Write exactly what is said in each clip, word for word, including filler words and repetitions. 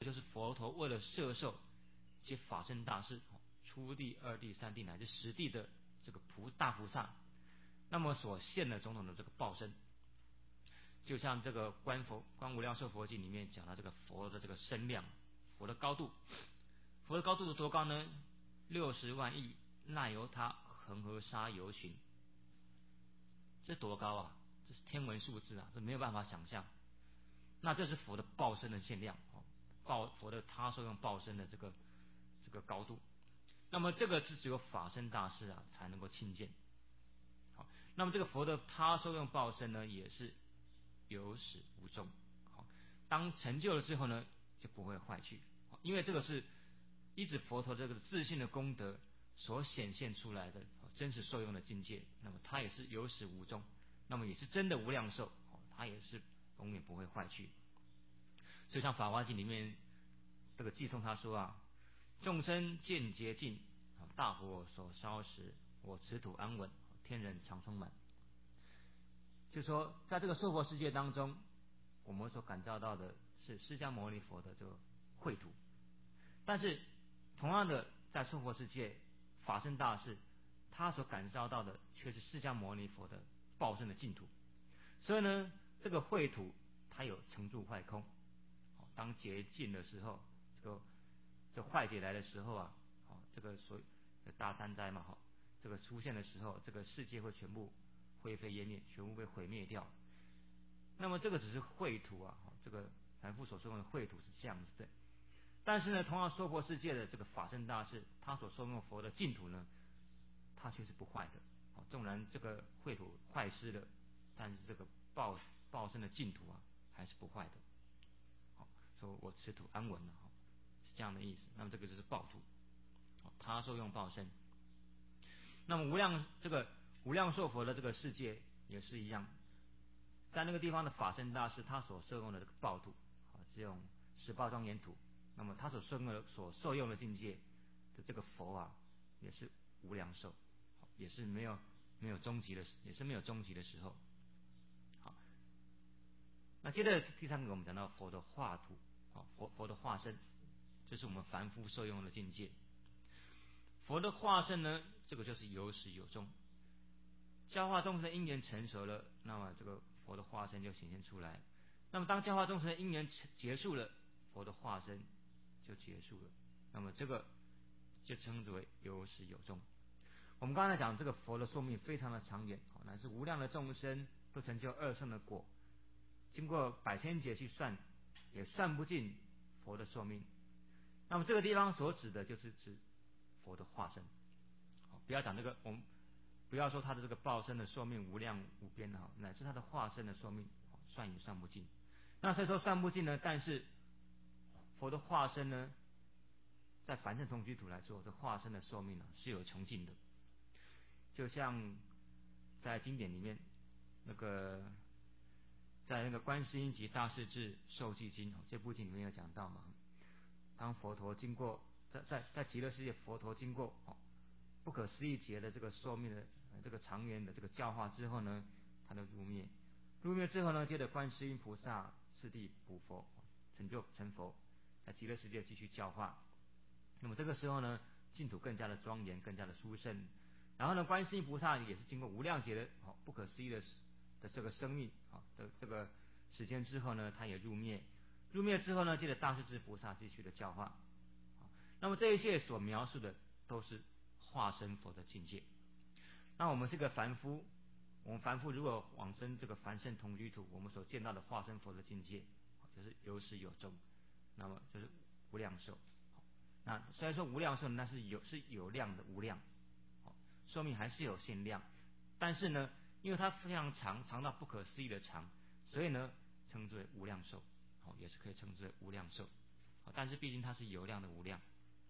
就是佛陀为了摄受一些法身大士，初地、二地、三地乃至十地的这个菩大菩萨，那么所现的种种的这个报身，就像这个观佛观无量寿佛经里面讲到这个佛的这个身量，佛的高度，佛的高度有多高呢？六十万亿那由他恒河沙游巡，这多高啊！这是天文数字啊，这没有办法想象。那这是佛的报身的限量，报佛的他受用报身的这个这个高度。那么这个是只有法身大士啊才能够亲见。好，那么这个佛的他受用报身呢，也是有始无终。好，当成就了之后呢，就不会坏去，因为这个是依止佛陀这个自信的功德所显现出来的真实受用的境界。那么它也是有始无终，那么也是真的无量寿，它也是永远不会坏去。所以像《法华经》里面这个寄送他说啊，众生见洁净，大火所烧时，我持土安稳，天人常充满。就是说在这个娑婆世界当中，我们所感召到的是释迦牟尼佛的这个秽土，但是同样的在娑婆世界法身大士他所感召到的却是释迦牟尼佛的报身的净土。所以呢，这个秽土它有成住坏空，当洁净的时候，这个这坏劫来的时候啊，这个所大三灾嘛，这个出现的时候，这个世界会全部灰飞烟灭，全部被毁灭掉。那么这个只是秽土啊，这个凡夫所说的秽土是这样子的。但是呢，同样娑婆世界的这个法身大士，他所受用佛的净土呢，他却是不坏的。纵然这个秽土坏失了，但是这个报报身的净土啊，还是不坏的。好，说我持土安稳了，是这样的意思。那么这个就是报土，他受用报身。那么无量这个无量寿佛的这个世界也是一样，在那个地方的法身大士，他所受用的这个报土，是用十报庄严土。那么他所受用的所受用的境界的这个佛啊，也是无量寿，也是没有没有终极的，也是没有终极的时候。好，那接着第三个我们讲到佛的化土，佛佛的化身，这是我们凡夫受用的境界。佛的化身呢，这个就是有始有终，教化众生的因缘成熟了，那么这个佛的化身就显现出来。那么当教化众生的因缘结束了，佛的化身就结束了，那么这个就称之为有始有终。我们刚才讲这个佛的寿命非常的长远，乃是无量的众生都成就二圣的果，经过百千劫去算也算不尽佛的寿命。那么这个地方所指的就是指佛的化身，不要讲这个，我们不要说他的这个报身的寿命无量无边，乃至他的化身的寿命算也算不尽。那所以说算不尽呢，但是佛的化身呢，在凡圣同居土来说，这化身的寿命呢是有穷尽的。就像在经典里面那个在那个观世音及大势至受记经这部经里面有讲到嘛，当佛陀经过在在在极乐世界，佛陀经过哦不可思议劫的这个寿命的这个长远的这个教化之后呢，他就入灭。入灭之后呢，接着观世音菩萨次第补佛，成就成佛，在极乐世界继续教化。那么这个时候呢，净土更加的庄严，更加的殊胜。然后呢，观世音菩萨也是经过无量劫的哦不可思议的的这个生命啊的这个时间之后呢，他也入灭。入灭之后呢，接着大势至菩萨继续的教化。那么这一切所描述的都是化身佛的境界。那我们这个凡夫，我们凡夫如果往生这个凡圣同居土，我们所见到的化身佛的境界，就是有始有终，那么就是无量寿。那虽然说无量寿，那是有是有量的无量，寿命还是有限量，但是呢，因为它非常长，长到不可思议的长，所以呢，称之为无量寿，也是可以称之为无量寿。但是毕竟它是有量的无量。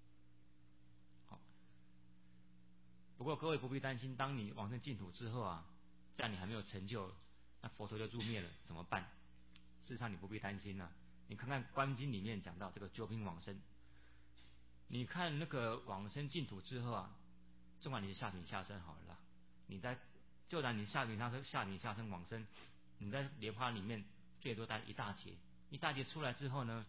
不过各位不必担心，当你往生净土之后啊，在你还没有成就，那佛陀就入灭了，怎么办？事实上你不必担心啊。你看看观经里面讲到这个九品往生，你看那个往生净土之后啊，纵然你是下品下生好了啦，你在就算你下品下生下品下生往生，你在莲花里面最多待一大劫，一大劫出来之后呢，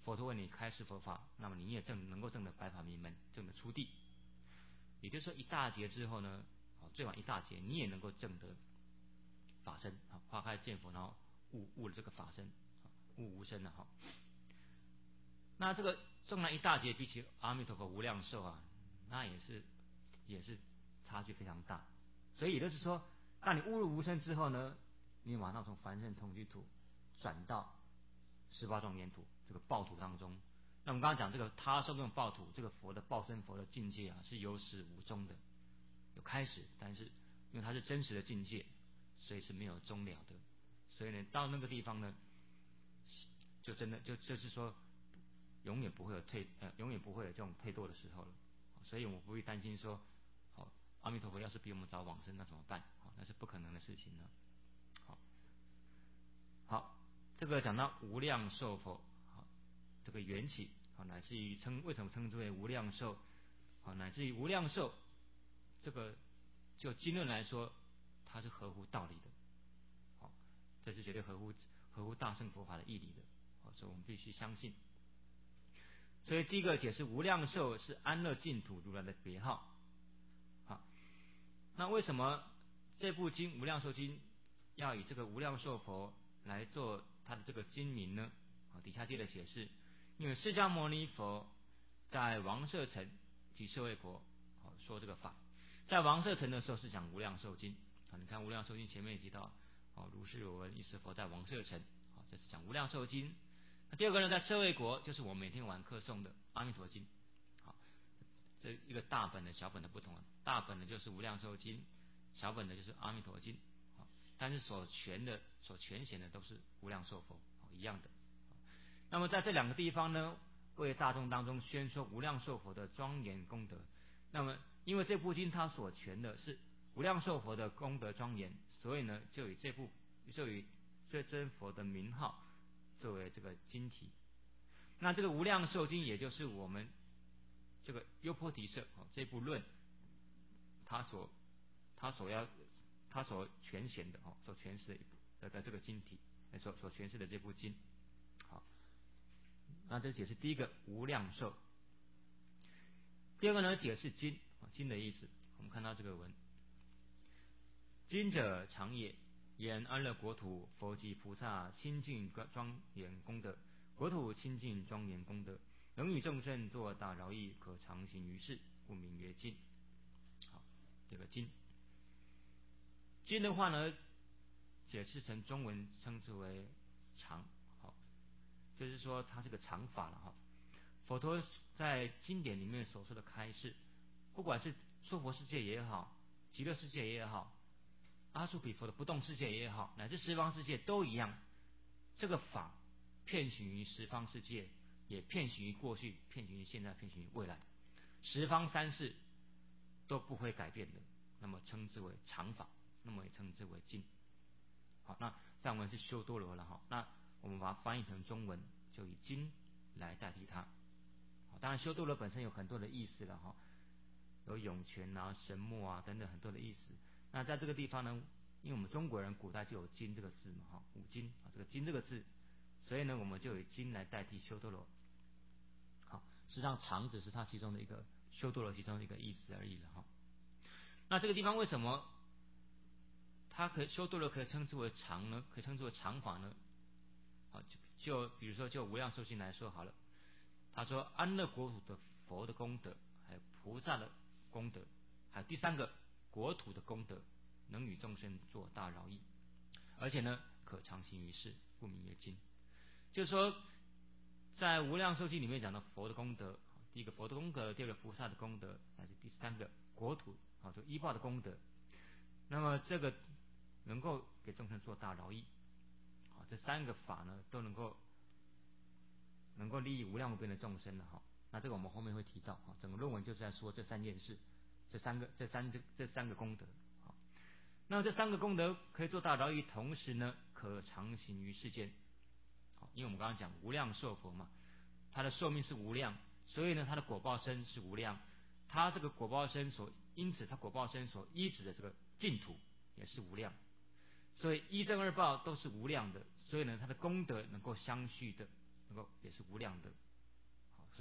佛陀为你开示佛法，那么你也证能够证得白法明门，证得初地。也就是说，一大劫之后呢，最晚一大劫，你也能够证得法身，花开见佛，然后悟悟了这个法身，悟无生了哈。那这个纵然一大劫，比起阿弥陀佛无量寿啊，那也是也是差距非常大。所以也就是说，当你悟入无生之后呢，你马上从凡圣同居土转到十八庄严土这个报土当中。那我们刚刚讲这个他受用报土，这个佛的报身佛的境界啊，是有始无终的，有开始，但是因为它是真实的境界，所以是没有终了的。所以呢，到那个地方呢，就真的就就是说，永远不会有退呃，永远不会有这种退堕的时候了。所以我们不会担心说，好，阿弥陀佛要是比我们早往生，那怎么办？好，那是不可能的事情了。好，好，这个讲到无量寿佛，好，这个缘起，好，乃至于称为什么称之为无量寿？好，乃至于无量寿，这个就经论来说，它是合乎道理的。好，这是绝对合乎合乎大乘佛法的义理的。好，所以我们必须相信。所以第一个解释无量寿是安乐净土如来的别号。好，那为什么这部经《无量寿经》要以这个无量寿佛来做它的这个经名呢？好，底下接着解释，因为释迦牟尼佛在王舍城及舍卫国，好说这个法，在王舍城的时候是讲无量寿经。好，你看无量寿经前面也提到，好，如是有闻，一时佛在王舍城，好，这是讲无量寿经。那第二个呢，在舍卫国，就是我们每天晚课诵的阿弥陀经。好，这一个大本的小本的不同，大本的就是无量寿经，小本的就是阿弥陀经。好，但是所全的所全显的都是无量寿佛，好，一样的。那么在这两个地方呢，为大众当中宣说无量寿佛的庄严功德。那么因为这部经它所全的是无量寿佛的功德庄严，所以呢就以这部就以这尊佛的名号作为这个经题。那这个无量寿经也就是我们这个优波提舍这部论，它所它所要它所诠显的所诠释的的这个经题，所所诠释的这部经。好，那这解释第一个无量寿。第二个呢，解释经，经的意思。我们看到这个文，经者常也，言安乐国土佛及菩萨清净庄严功德，国土清净庄严功德，能与众生作大饶益，可常行于世，故名曰经。好，这个经，经的话呢，解释成中文称之为常。好，就是说它是个常法了哈。佛陀在经典里面所说的开示，不管是娑婆世界也好，极乐世界也好，阿閦比佛的不动世界也好，乃至十方世界都一样，这个法遍行于十方世界，也遍行于过去，遍行于现在，遍行于未来，十方三世都不会改变的，那么称之为常法，那么也称之为经。好，那藏文是修多罗了哈，那我们把它翻译成中文，就以经来代替它。当然修多罗本身有很多的意思了哈，有涌泉啊、神墨啊等等很多的意思。那在这个地方呢，因为我们中国人古代就有经这个字嘛哈，五经啊，这个经这个字，所以呢我们就以经来代替修多罗。好，实际上常只是它其中的一个修多罗其中的一个意思而已了哈。那这个地方为什么它可以修多罗可以称之为常呢？可以称之为常法呢？好，就就比如说就无量寿经来说好了。他说安乐国土的佛的功德，还有菩萨的功德，还有第三个国土的功德，能与众生作大饶益，而且呢可常行于世，故名曰经。就是说在无量寿经里面讲到佛的功德，第一个佛的功德，第二个菩萨的功德，还是第三个国土啊，这个依报的功德，那么这个能够给众生做大饶益，好，这三个法呢都能够能够利益无量无边的众生了哈。那这个我们后面会提到哈，整个论文就是在说这三件事，这三个这三这这三个功德。好，那么这三个功德可以做大饶益，同时呢可常行于世间。好，因为我们刚刚讲无量寿佛嘛，它的寿命是无量，所以呢它的果报身是无量，它这个果报身所因此它果报身所依止的这个净土也是无量，所以一正二报都是无量的，所以呢它的功德能够相续的，能够也是无量的。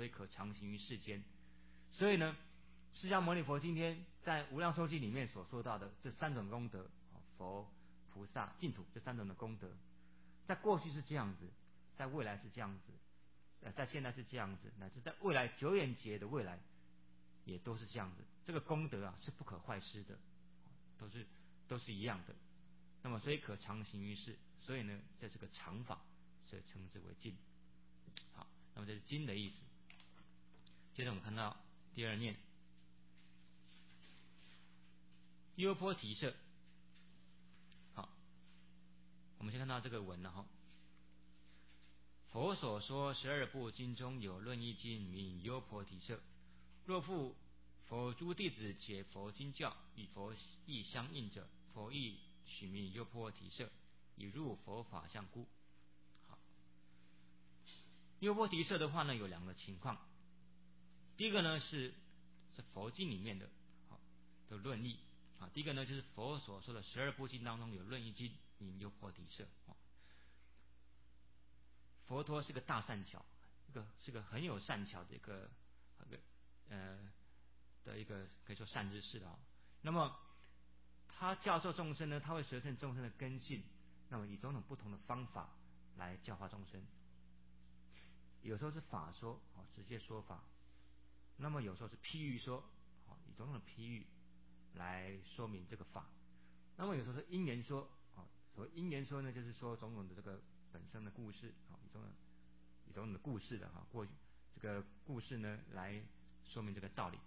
以可常行于世间。所以呢，释迦牟尼佛今天在无量寿经里面所说到的这三种功德，佛、菩萨、净土这三种的功德，在过去是这样子，在未来是这样子，呃，在现在是这样子，乃至在未来久远劫的未来也都是这样子。这个功德啊是不可坏失的，都是都是一样的。那么所以可常行于世，所以呢，在这个常法，所以称之为经。好，那么这是经的意思。接着我们看到第二念，优波提舍。好，我们先看到这个文了哈。佛所说十二部经中有论义经，名优婆提舍。若复佛诸弟子解佛经教，与佛意相应者，佛亦取名优婆提舍，以入佛法相故。好，优婆提舍的话呢，有两个情况。第一个呢是是佛经里面的好的论义啊，第一个呢就是佛所说的十二部经当中有论义经，名优婆提舍。佛陀是个大善巧，一个是个很有善巧的一个一个呃的一个可以说善知识的啊。那么他教授众生呢，他会随顺众生的根性，那么以种种不同的方法来教化众生。有时候是法说，直接说法；那么有时候是譬喻说，以种种的譬喻来说明这个法。那么有时候是因缘说，所谓因缘说呢，就是说种种的这个本身的故事，以种种以种种的故事的哈，过去这个故事呢来说明这个道理。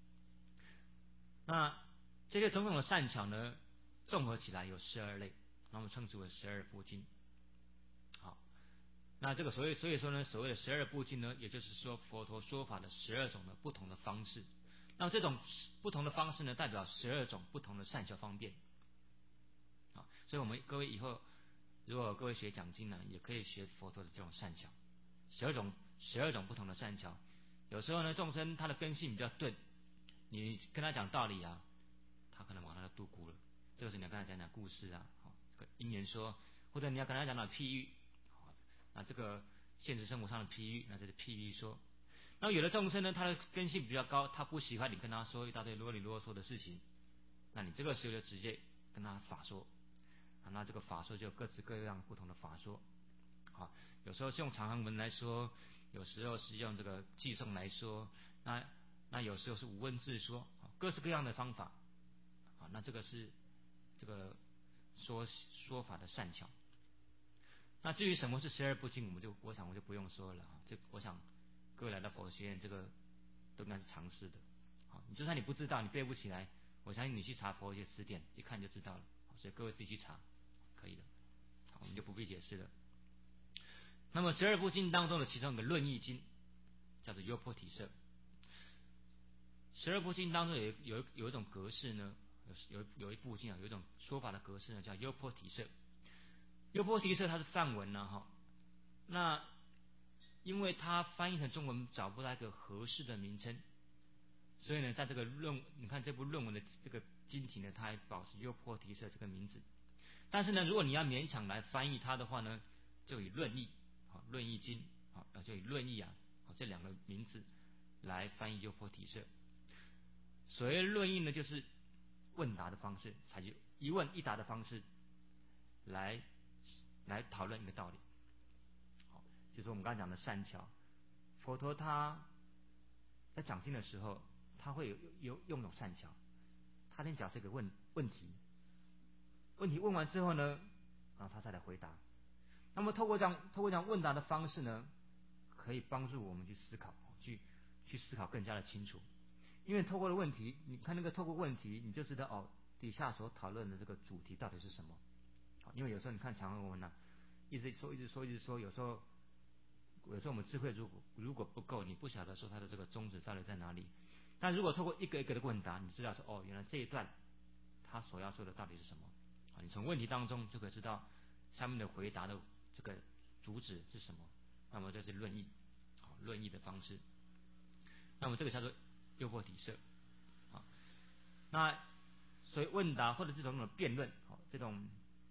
那这些种种的善巧呢，综合起来有十二类，那么称之为十二部经。好，那这个所谓所以说呢，所谓的十二部经呢，也就是说佛陀说法的十二种的不同的方式。那么这种不同的方式呢，代表十二种不同的善巧方便。啊，所以我们各位以后如果各位学讲经呢，也可以学佛陀的这种善巧，十二种十二种不同的善巧。有时候呢，众生他的根性比较钝，你跟他讲道理啊，他可能马上就度孤了。这个时候你要跟他讲讲故事啊，好，这个因缘说，或者你要跟他讲讲譬喻，好，那这个现实生活上的譬喻，那这是譬喻说。那有的众生呢，他的根性比较高，他不喜欢你跟他说一大堆啰里啰嗦的事情，那你这个时候就直接跟他法说。啊，那这个法说就有各式各样不同的法说，好，有时候是用长行文来说，有时候是用这个寄颂来说，那那有时候是无文字说，各式各样的方法，啊，那这个是这个说说法的善巧。那至于什么是十二部经，我们就我想我就不用说了啊，这我想各位来到佛学院，这个都应该是常识的，好，你就算你不知道，你背不起来，我相信你去查佛学词典，一看就知道了，所以各位必须查。可以的，好，我们就不必解释了。那么十二部经当中的其中一个论义经叫做优婆提舍。十二部经当中有有有一种格式呢，有有有一部经啊，有一种说法的格式呢，叫优婆提舍。优婆提舍它是梵文呢，哈，那因为它翻译成中文找不到一个合适的名称，所以呢，在这个论，你看这部论文的这个经体呢，它还保持优婆提舍这个名字。但是呢，如果你要勉强来翻译它的话呢，就以论义，好，论义经，好，就以论义啊，好，这两个名字来翻译优婆提舍。所谓论义呢，就是问答的方式，采取一问一答的方式来来讨论一个道理。好，就是我们刚才讲的善巧，佛陀他在讲经的时候，他会有有用一种善巧，他先假设一个问问题。问题问完之后呢，然后他再来回答。那么透过这样透过这样问答的方式呢，可以帮助我们去思考，去去思考更加的清楚。因为透过了问题，你看那个透过问题，你就知道哦，底下所讨论的这个主题到底是什么。因为有时候你看长文文呢，一直说一直说一直说，有时候有时候我们智慧如果如果不够，你不晓得说它的这个宗旨到底在哪里。但如果透过一个一个的问答，你知道说哦，原来这一段他所要说的到底是什么。你从问题当中就可以知道下面的回答的这个主旨是什么。那么这是论义，好，论义的方式。那么这个叫做优婆提舍。好，那所以问答或者这种种辩论，好，这种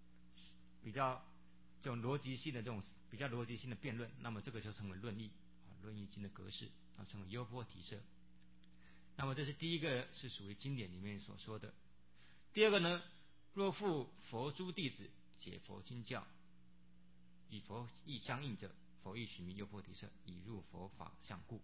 比较这种逻辑性的这种比较逻辑性的辩论，那么这个就称为论义， 论义经的格式啊，称为优波提舍。那么这是第一个，是属于经典里面所说的。第二个呢，若复佛诸弟子解佛经教，与佛意相应者，佛亦许名优波提舍，以入佛法相故。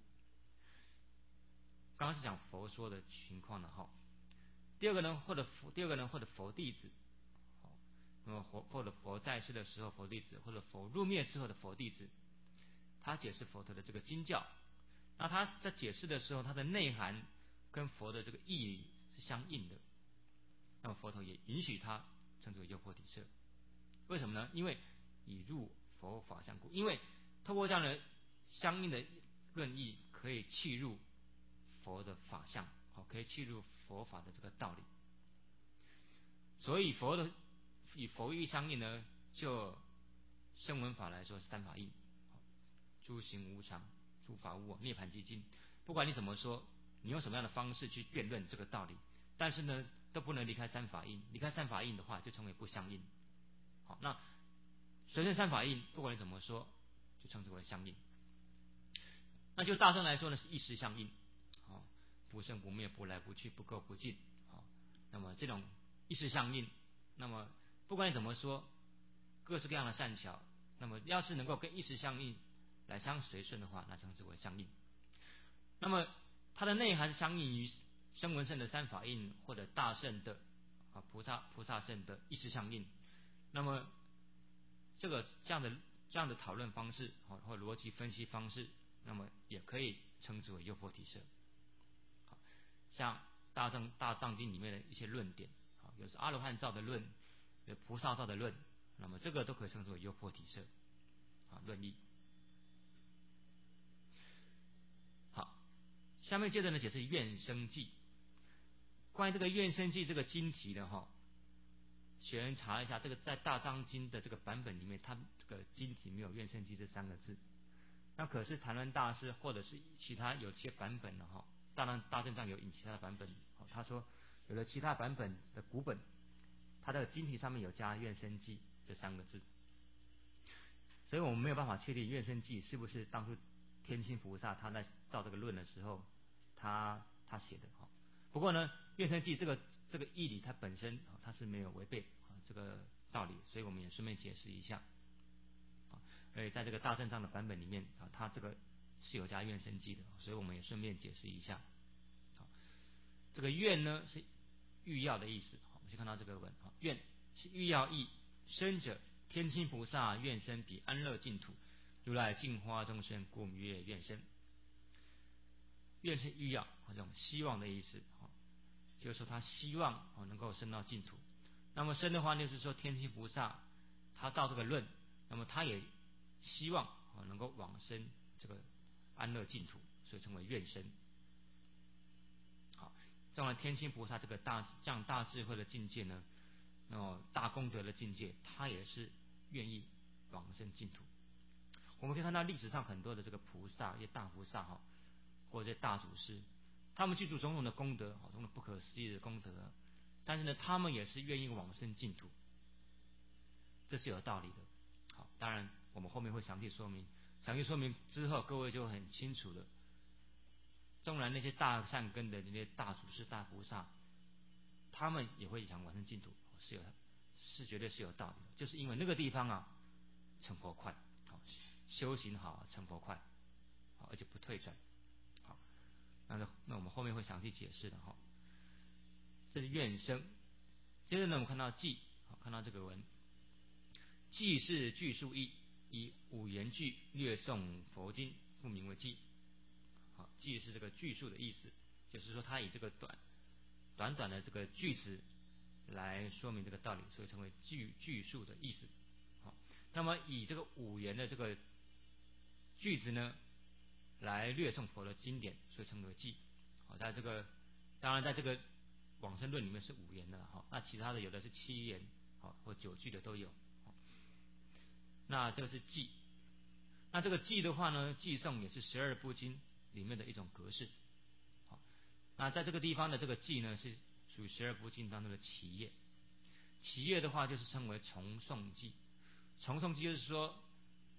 刚刚是讲佛说的情况了哈。第二个呢，或者第二个呢，或者佛弟子，那么佛或者佛在世的时候佛弟子，或者佛入灭之后的佛弟子，他解释佛陀的这个经教，那他在解释的时候，他的内涵跟佛的这个义理是相应的，那么佛陀也允许他称之为优波提舍。为什么呢？因为以入佛法相故，因为透过这样的相应的论义，可以契入佛的法相，好，可以契入佛法的这个道理。所以佛的以佛义相应呢，就声闻法来说是三法印，诸行无常，诸法无我，涅槃寂静。不管你怎么说，你用什么样的方式去辩论这个道理，但是呢，都不能离开三法印。离开三法印的话，就成为不相应。好，那随顺三法印，不管你怎么说，就称之为相应。那就大乘来说呢，是一时相应，好，不生不灭，不来不去，不垢不净。好，那么这种一时相应，那么不管你怎么说，各式各样的善巧，那么要是能够跟一时相应来相随顺的话，那称之为相应。那么它的内涵是相应于声闻乘的三法印，或者大乘的啊菩萨菩萨乘的一时相应。那么这个这样的这样的讨论方式，好，或逻辑分析方式，那么也可以称之为优波提舍。好，像大藏大藏经里面的一些论点，好，有是阿罗汉造的论，有菩萨造的论，那么这个都可以称之为优波提舍，啊，论义。好，下面接着呢解释愿生记。关于这个愿生记这个经题呢，哈，学人查一下，这个在大藏经的这个版本里面，它这个经题没有愿生记这三个字。那可是谭鸾大师或者是其他有些版本的哈，大藏大正藏有引其他的版本，他说有的其他版本的古本，它的经题上面有加愿生记这三个字，所以我们没有办法确定愿生记是不是当初天亲菩萨他在造这个论的时候他他写的哈。不过呢，愿生记这个这个义理它本身它是没有违背这个道理，所以我们也顺便解释一下。所以在这个大正藏的版本里面啊，它这个是有加愿生记的，所以我们也顺便解释一下。好，这个愿呢是欲要的意思，好，我们先看到这个文啊，愿是欲要义，生者天亲菩萨愿生彼安乐净土，如来净化众生，故名曰愿生。愿是欲要，这种希望的意思，就是说他希望能够升到净土。那么生的话，就是说天亲菩萨他造这个论，那么他也希望能够往生这个安乐净土，所以称为愿生。好，当然天亲菩萨这个大这样大智慧的境界呢，那么大功德的境界，他也是愿意往生净土。我们可以看到历史上很多的这个菩萨，一些大菩萨哈，或者大祖师，他们具足种种的功德，种种不可思议的功德，但是呢，他们也是愿意往生净土，这是有道理的。好，当然我们后面会详细说明，详细说明之后，各位就很清楚了。纵然那些大善根的那些大祖师、大菩萨，他们也会想往生净土，是有是绝对是有道理的，就是因为那个地方啊，成佛快，好，修行好，成佛快，好，而且不退转。好，那那我们后面会详细解释的哈。这是愿生。接着呢，我们看到记，好，看到这个文，记是句数义，以五言句略诵佛经，故名为记。好，记是这个句数的意思，就是说它以这个短短短的这个句子来说明这个道理，所以称为句句数的意思。好，那么以这个五言的这个句子呢，来略诵佛的经典，所以称为记。好，在这个当然在这个往生论里面是五言的哈，那其他的有的是七言，好或九句的都有。那这个是记。那这个记的话呢，记诵也是十二部经里面的一种格式。好，那在这个地方的这个记呢，是属于十二部经当中的起业。起业的话，就是称为重诵记。重诵记就是说，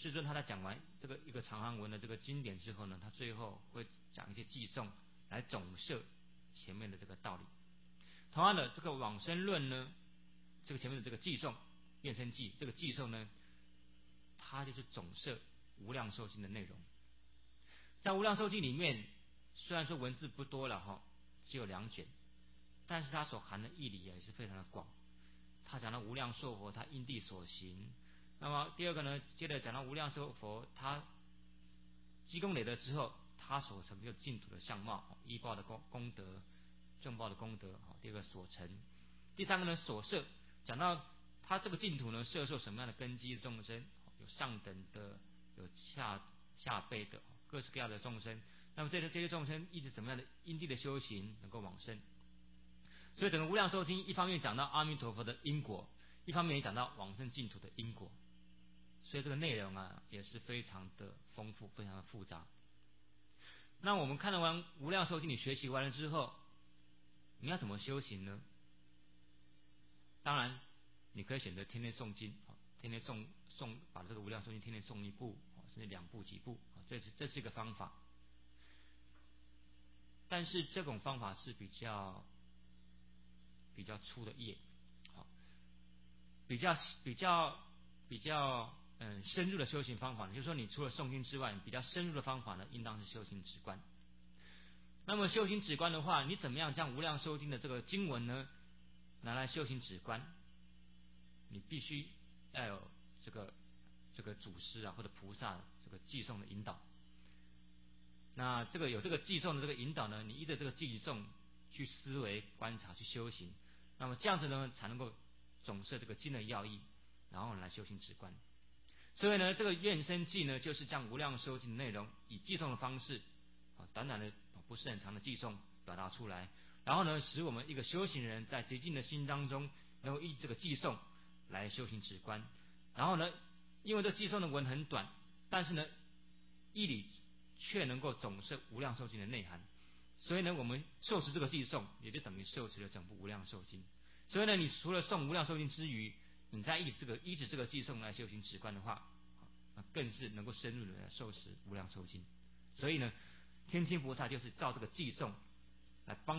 世尊他在讲完这个一个长行文的这个经典之后呢，他最后会讲一些偈颂来总摄前面的这个道理。同样的，这个往生论呢，这个前面的这个偈颂愿生偈，这个偈颂呢，它就是总摄无量寿经的内容。在无量寿经里面，虽然说文字不多了哈，只有两卷，但是它所含的义理也是非常的广。他讲到无量寿佛他因地所行，那么第二个呢，接着讲到无量寿佛他积功累德之后，他所成就净土的相貌，依报的功功德，正报的功德，第二个所成。第三个呢，所摄，讲到他这个净土呢，摄受什么样的根基的众生，有上等的，有下下辈的，各式各样的众生。那么这些这些众生一直怎么样的因地的修行能够往生？所以整个无量寿经一方面讲到阿弥陀佛的因果，一方面也讲到往生净土的因果。所以这个内容啊也是非常的丰富，非常的复杂。那我们看完无量寿经，你学习完了之后，你要怎么修行呢？当然你可以选择天天诵经，天天诵诵把这个无量寿经天天诵一部，甚至两部几部，这是这是一个方法。但是这种方法是比较比较粗的业，好，比较比较比较嗯深入的修行方法呢，就是说你除了诵经之外，比较深入的方法呢，应当是修行止观。那么修行止观的话，你怎么样将无量寿经的这个经文呢拿来修行止观？你必须要有这个这个祖师啊或者菩萨这个偈颂的引导。那这个有这个偈颂的这个引导呢，你依着这个偈颂去思维观察去修行，那么这样子呢才能够总摄这个经的要义，然后来修行止观。所以呢，这个愿生偈呢，就是将无量寿经的内容以偈颂的方式啊，短短的不是很长的偈颂表达出来，然后呢，使我们一个修行人在极静的心当中能够依这个偈颂来修行止观。然后呢，因为这偈颂的文很短，但是呢义理却能够总摄无量寿经的内涵，所以呢，我们受持这个偈颂，也就等于受持了整部无量寿经。所以呢，你除了诵无量寿经之余，你再依这个依止这个偈颂来修行止观的话，那更是能够深入的受持无量寿经。所以呢，天亲菩萨就是照这个偈颂来帮